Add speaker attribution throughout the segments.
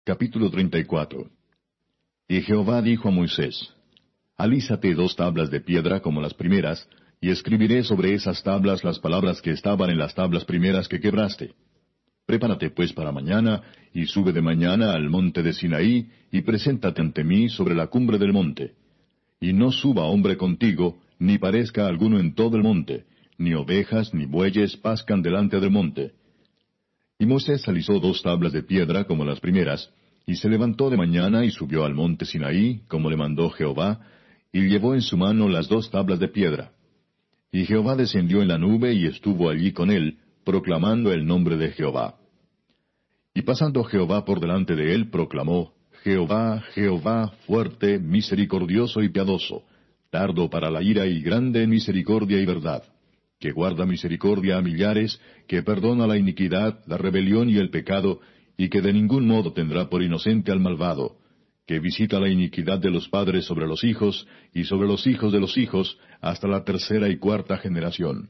Speaker 1: Capítulo 34. Y Jehová dijo a Moisés, Alízate 2 tablas de piedra como las primeras, y escribiré sobre esas tablas las palabras que estaban en las tablas primeras que quebraste. Prepárate pues para mañana, y sube de mañana al monte de Sinaí, y preséntate ante mí sobre la cumbre del monte. Y no suba hombre contigo, ni parezca alguno en todo el monte, ni ovejas ni bueyes pascan delante del monte. Y Moisés alisó 2 tablas de piedra como las primeras, y se levantó de mañana y subió al monte Sinaí, como le mandó Jehová, y llevó en su mano las 2 tablas de piedra. Y Jehová descendió en la nube y estuvo allí con él, proclamando el nombre de Jehová. Y pasando Jehová por delante de él, proclamó, Jehová, Jehová, fuerte, misericordioso y piadoso, tardo para la ira y grande en misericordia y verdad, que guarda misericordia a millares, que perdona la iniquidad, la rebelión y el pecado, y que de ningún modo tendrá por inocente al malvado, que visita la iniquidad de los padres sobre los hijos, y sobre los hijos de los hijos, hasta la 3ª y 4ª generación.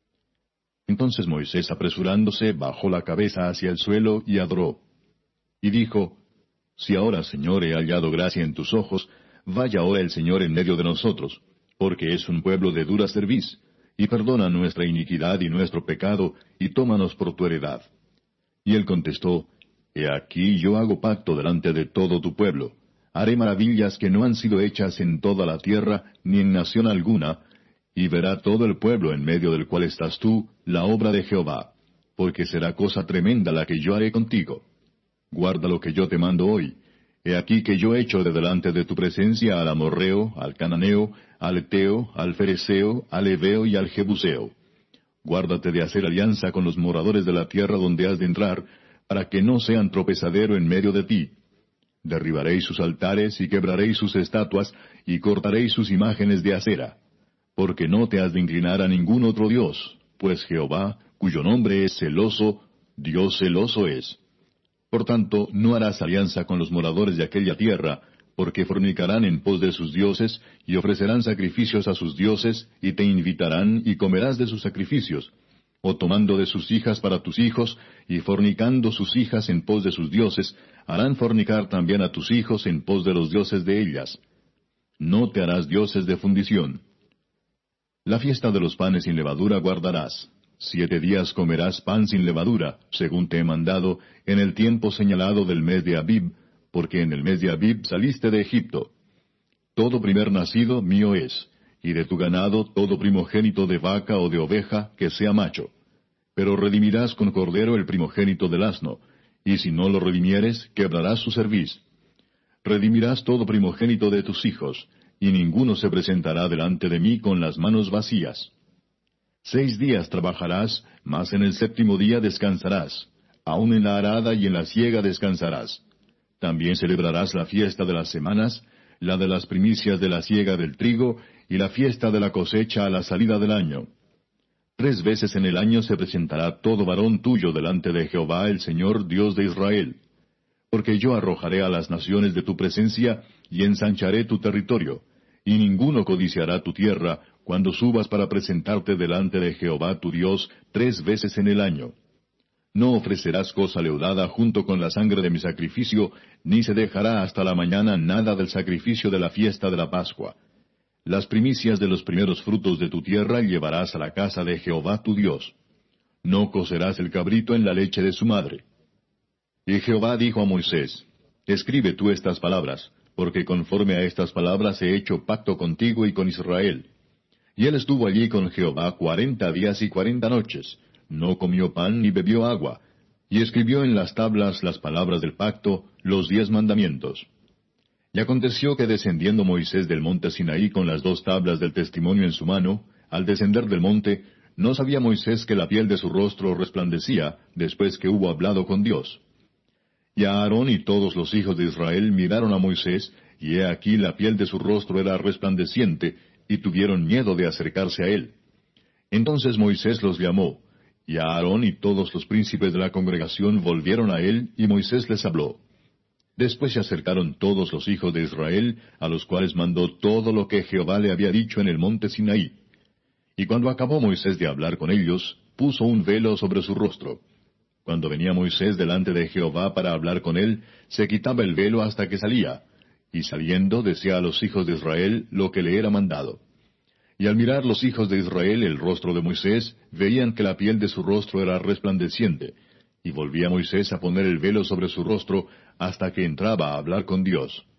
Speaker 1: Entonces Moisés, apresurándose, bajó la cabeza hacia el suelo y adoró. Y dijo, Si ahora, Señor, he hallado gracia en tus ojos, vaya ahora el Señor en medio de nosotros, porque es un pueblo de dura cerviz, y perdona nuestra iniquidad y nuestro pecado, y tómanos por tu heredad. Y él contestó, He aquí yo hago pacto delante de todo tu pueblo. Haré maravillas que no han sido hechas en toda la tierra, ni en nación alguna, y verá todo el pueblo en medio del cual estás tú, la obra de Jehová, porque será cosa tremenda la que yo haré contigo. Guarda lo que yo te mando hoy. He aquí que yo echo de delante de tu presencia al amorreo, al cananeo, al eteo, al fereceo, al heveo y al jebuseo. Guárdate de hacer alianza con los moradores de la tierra donde has de entrar, para que no sean tropezadero en medio de ti. Derribaréis sus altares y quebraréis sus estatuas, y cortaréis sus imágenes de acera. Porque no te has de inclinar a ningún otro Dios, pues Jehová, cuyo nombre es celoso, Dios celoso es. Por tanto, no harás alianza con los moradores de aquella tierra, porque fornicarán en pos de sus dioses, y ofrecerán sacrificios a sus dioses, y te invitarán, y comerás de sus sacrificios, o tomando de sus hijas para tus hijos, y fornicando sus hijas en pos de sus dioses, harán fornicar también a tus hijos en pos de los dioses de ellas. No te harás dioses de fundición. La fiesta de los panes sin levadura guardarás. 7 días comerás pan sin levadura, según te he mandado, en el tiempo señalado del mes de Abib, porque en el mes de Abib saliste de Egipto. Todo primer nacido mío es, y de tu ganado todo primogénito de vaca o de oveja que sea macho. Pero redimirás con cordero el primogénito del asno, y si no lo redimieres, quebrarás su cerviz. Redimirás todo primogénito de tus hijos, y ninguno se presentará delante de mí con las manos vacías. 6 días trabajarás, mas en el 7º día descansarás. Aun en la arada y en la siega descansarás. También celebrarás la fiesta de las semanas, la de las primicias de la siega del trigo, y la fiesta de la cosecha a la salida del año. 3 veces en el año se presentará todo varón tuyo delante de Jehová el Señor Dios de Israel. Porque yo arrojaré a las naciones de tu presencia, y ensancharé tu territorio, y ninguno codiciará tu tierra, cuando subas para presentarte delante de Jehová tu Dios 3 veces en el año. No ofrecerás cosa leudada junto con la sangre de mi sacrificio, ni se dejará hasta la mañana nada del sacrificio de la fiesta de la Pascua. Las primicias de los primeros frutos de tu tierra llevarás a la casa de Jehová tu Dios. No cocerás el cabrito en la leche de su madre. Y Jehová dijo a Moisés, Escribe tú estas palabras, porque conforme a estas palabras he hecho pacto contigo y con Israel. Y él estuvo allí con Jehová 40 días y 40 noches, no comió pan ni bebió agua, y escribió en las tablas las palabras del pacto, los 10 mandamientos. Y aconteció que descendiendo Moisés del monte Sinaí con las 2 tablas del testimonio en su mano, al descender del monte, no sabía Moisés que la piel de su rostro resplandecía, después que hubo hablado con Dios. Y Aarón y todos los hijos de Israel miraron a Moisés, y he aquí la piel de su rostro era resplandeciente, y tuvieron miedo de acercarse a él. Entonces Moisés los llamó, y Aarón y todos los príncipes de la congregación volvieron a él, y Moisés les habló. Después se acercaron todos los hijos de Israel, a los cuales mandó todo lo que Jehová le había dicho en el monte Sinaí. Y cuando acabó Moisés de hablar con ellos, puso un velo sobre su rostro. Cuando venía Moisés delante de Jehová para hablar con él, se quitaba el velo hasta que salía, y saliendo decía a los hijos de Israel lo que le era mandado. Y al mirar los hijos de Israel el rostro de Moisés, veían que la piel de su rostro era resplandeciente, y volvía Moisés a poner el velo sobre su rostro hasta que entraba a hablar con Dios.